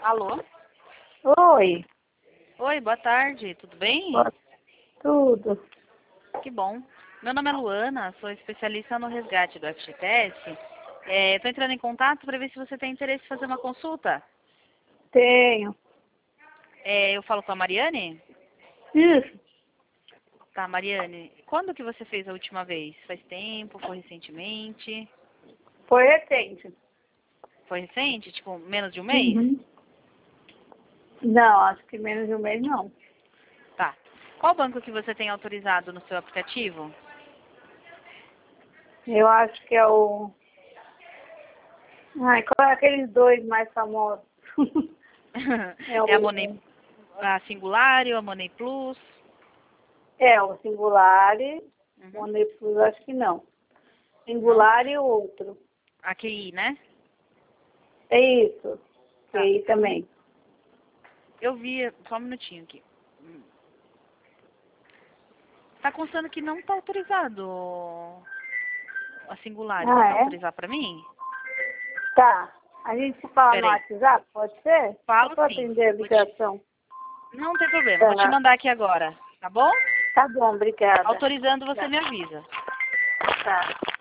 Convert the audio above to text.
Alô? Oi, Oi, boa tarde, tudo bem? tudo. Que bom. Meu nome é Luana, sou especialista no resgate do FGTS. Estou entrando em contato para ver se você tem interesse em fazer uma consulta. Tenho. Eu falo com a Mariane? Isso, Tá, Mariane, quando que você fez a última vez? Faz tempo? Foi recentemente? foi recente. Foi recente? Tipo, menos de um mês? Uhum. Não, acho que menos de um mês não. Tá. Qual banco que você tem autorizado no seu aplicativo? Eu acho que é o... Ai, qual é aqueles dois mais famosos? É É a Singular ou a Money Plus? o Singular, Uhum. Money Plus, acho que não. Não? Singular e o outro. A QI, né? É isso. Tá. E também. Eu vi, só um minutinho aqui. Tá constando que não tá autorizado a Singular. Você Ah, tá é? autorizar pra mim? Tá. A gente se fala no Peraí. WhatsApp, pode ser? Só Falo para sim. atender a Vou te... ligação. Não tem problema. Vou te Tá. mandar aqui agora. Tá bom? Tá bom, obrigada. Autorizando, você me avisa. Tá.